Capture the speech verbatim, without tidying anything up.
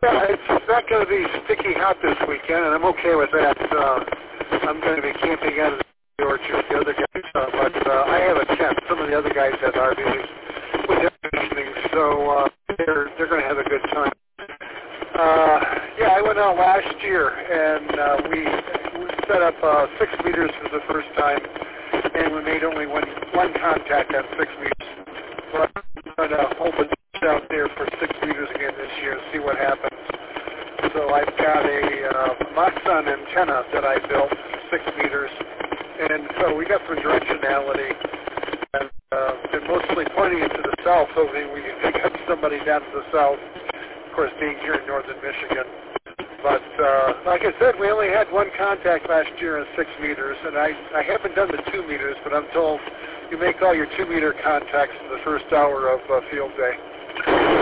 Yeah, it's not going to be sticky hot this weekend, and I'm okay with that. Uh, I'm going to be camping out of the orchard. The other guys, uh, but uh, I have a tent. Some of the other guys have R Vs with air conditioning, so uh, they're they're going to have a good time. Uh, yeah, I went out last year, and uh, we, we set up uh, six meters for the first time, and we made only one one contact on six meters. But I'm going to open out there for six meters again this year and see what happens. So I've got a uh, Moxon antenna that I built, six meters, and so we got some directionality, and uh, been mostly pointing it to the south, hoping we can pick up somebody down to the south. Of course, being here in northern Michigan. But uh, like I said, we only had one contact last year in six meters, and I, I haven't done the two meters, but I'm told you make all your two meter contacts in the first hour of uh, field day.